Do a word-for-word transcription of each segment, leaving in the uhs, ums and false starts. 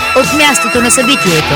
от мястото на събитието.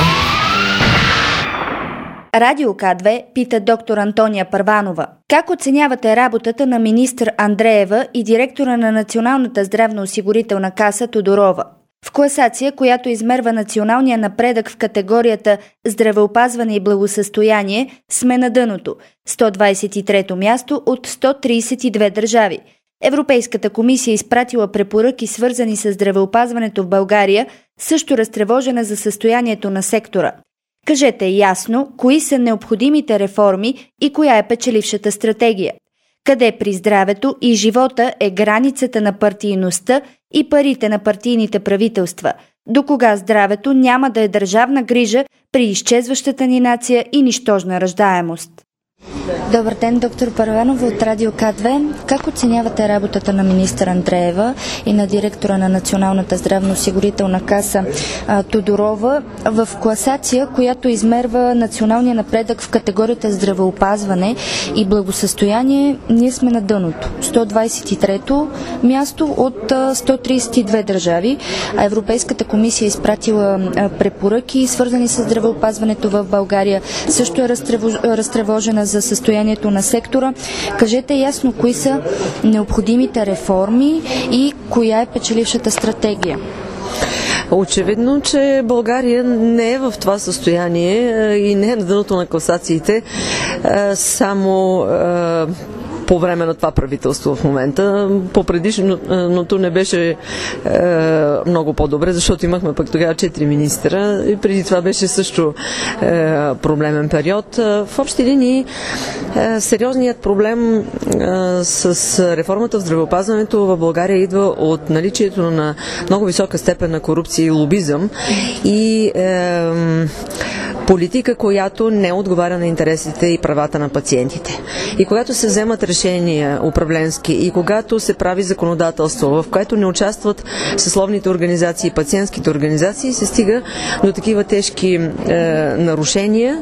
Радио К две пита доктор Антония Първанова. Как оценявате работата на министър Андреева и директора на Националната здравноосигурителна каса Тодорова? В класация, която измерва националния напредък в категорията здравеопазване и благосъстояние, сме на дъното – сто двадесет и трето място от сто тридесет и две държави. Европейската комисия е изпратила препоръки, свързани с здравеопазването в България, също разтревожена за състоянието на сектора. Кажете ясно, кои са необходимите реформи и коя е печелившата стратегия. Къде при здравето и живота е границата на партийността и парите на партийните правителства? До кога здравето няма да е държавна грижа при изчезващата ни нация и нищожна раждаемост? Добър ден, доктор Първанова от Радио К две. Как оценявате работата на министър Андреева и на директора на Националната здравноосигурителна каса Тодорова в класация, която измерва националния напредък в категорията здравеопазване и благосъстояние? Ние сме на дъното. сто двадесет и трето място от сто тридесет и две държави. А Европейската комисия е изпратила препоръки, свързани с здравеопазването в България. Също е разтревожена за състоянието на сектора. Кажете ясно, кои са необходимите реформи и коя е печелившата стратегия? Очевидно, че България не е в това състояние и не е на дъното на класациите само по време на това правителство в момента. По предишното не беше е, много по-добре, защото имахме пък тогава четири министра и преди това беше също е, проблемен период. В общи линии е, сериозният проблем е, с реформата в здравеопазването в България идва от наличието на много висока степен на корупция и лобизъм и е, политика, която не отговаря на интересите и правата на пациентите. И когато се вземат решения управленски и когато се прави законодателство, в което не участват съсловните организации и пациентските организации, се стига до такива тежки е, нарушения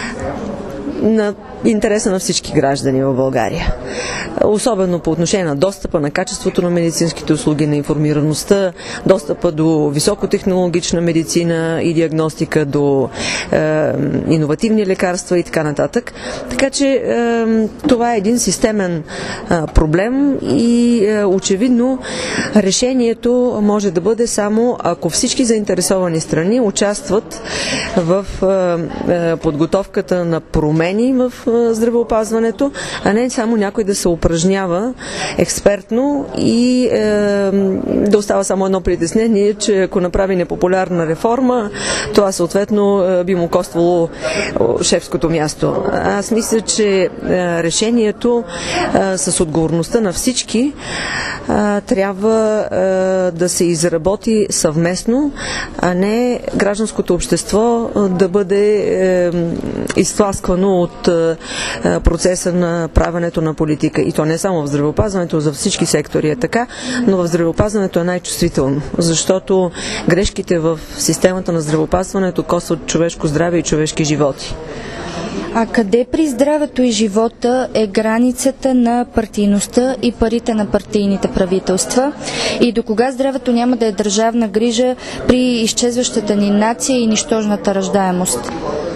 на интереса на всички граждани в България. Особено по отношение на достъпа, на качеството на медицинските услуги, на информираността, достъпа до високотехнологична медицина и диагностика, до е, иновативни лекарства и така нататък. Така че е, това е един системен е, проблем и е, очевидно решението може да бъде само ако всички заинтересовани страни участват в е, е, подготовката на промени в здравеопазването, а не само някой да се упражнява експертно и е, да остава само едно притеснение, че ако направи непопулярна реформа, това съответно е, би му коствало шефското място. Аз мисля, че е, решението е, с отговорността на всички е, трябва е, да се изработи съвместно, а не гражданското общество е, да бъде е, изтласквано от е, процеса на правенето на политика. И то не само в здравеопазването, за всички сектори е така, но в здравеопазването е най-чувствително, защото грешките в системата на здравеопазването костват човешко здраве и човешки животи. А къде при здравето и живота е границата на партийността и парите на партийните правителства? И до кога здравето няма да е държавна грижа при изчезващата ни нация и нищожната раждаемост?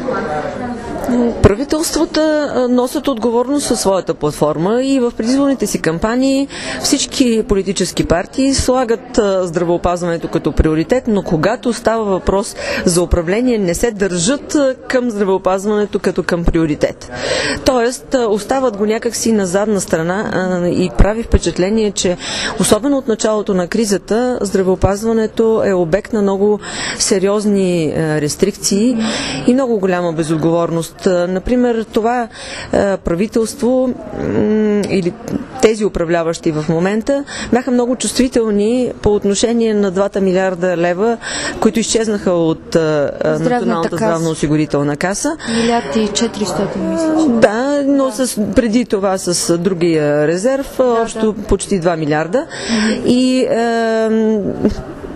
Правителствата носят отговорност със своята платформа и в предизборните си кампании всички политически партии слагат здравеопазването като приоритет, но когато става въпрос за управление, не се държат към здравеопазването като към приоритет. Тоест, остават го някакси на задна страна и прави впечатление, че особено от началото на кризата, здравеопазването е обект на много сериозни рестрикции и много голяма безотговорност. Например, това правителство или тези управляващи в момента бяха много чувствителни по отношение на двата милиарда лева, които изчезнаха от Националната здравноосигурителна каса. Милиард и четиристотин, мисля. Да, но с, преди това с другия резерв, да, общо да. Почти два милиарда. И е,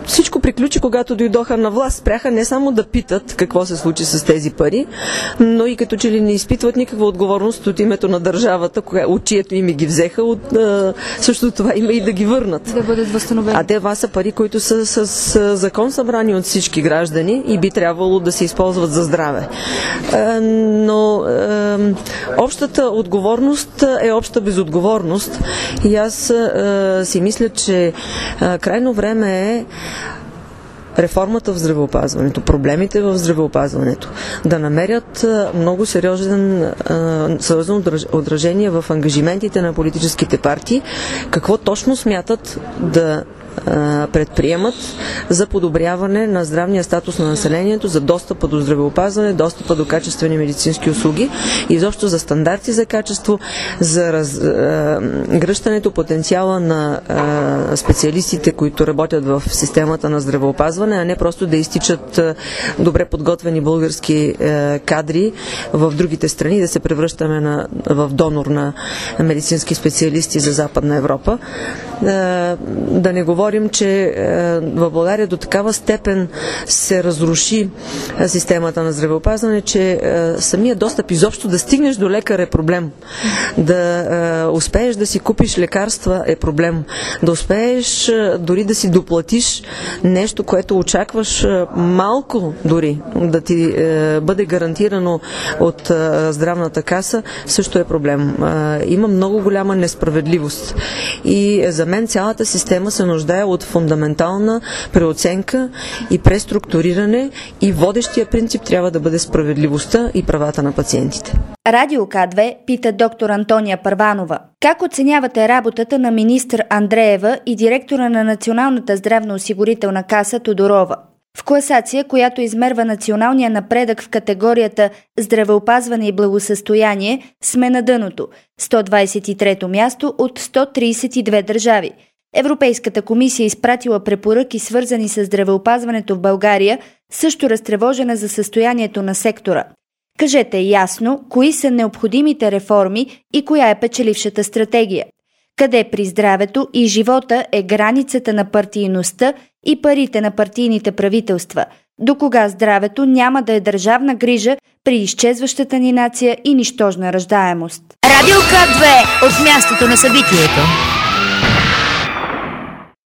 всичко приключи, когато дойдоха на власт. Спряха не само да питат какво се случи с тези пари, но и като че ли не изпитват никаква отговорност от името на държавата, от чието име ги взеха, от а, също това име и да ги върнат. Да бъдат възстановени. А те това са пари, които са с, с закон събрани от всички граждани и би трябвало да се използват за здраве. А, но а, общата отговорност е обща безотговорност и аз а, си мисля, че а, крайно време е реформата в здравеопазването, проблемите в здравеопазването да намерят много сериозен сериозно отражение в ангажиментите на политическите партии, какво точно смятат да предприемат за подобряване на здравния статус на населението, за достъпа до здравеопазване, достъпа до качествени медицински услуги и изобщо за стандарти за качество, за раз, гръщането потенциала на а, специалистите, които работят в системата на здравеопазване, а не просто да изтичат а, добре подготвени български а, кадри в другите страни, да се превръщаме на, в донор на медицински специалисти за Западна Европа. А, да не говорим, че в България до такава степен се разруши системата на здравеопазване, че самия достъп изобщо да стигнеш до лекар е проблем. Да успееш да си купиш лекарства е проблем. Да успееш дори да си доплатиш нещо, което очакваш малко дори да ти бъде гарантирано от здравната каса, също е проблем. Има много голяма несправедливост. И за мен цялата система се нуждае от фундаментална преоценка и преструктуриране и водещия принцип трябва да бъде справедливостта и правата на пациентите. Радио К две пита доктор Антония Първанова. Как оценявате работата на министър Андреева и директора на Националната здравноосигурителна каса Тодорова? В класация, която измерва националния напредък в категорията здравеопазване и благосъстояние, сме на дъното – сто двадесет и трето място от сто тридесет и две държави. Европейската комисия изпратила препоръки, свързани с здравеопазването в България, също разтревожена за състоянието на сектора. Кажете ясно, кои са необходимите реформи и коя е печелившата стратегия. Къде при здравето и живота е границата на партийността и парите на партийните правителства? До кога здравето няма да е държавна грижа при изчезващата ни нация и нищожна раждаемост? Радио К две от мястото на събитието.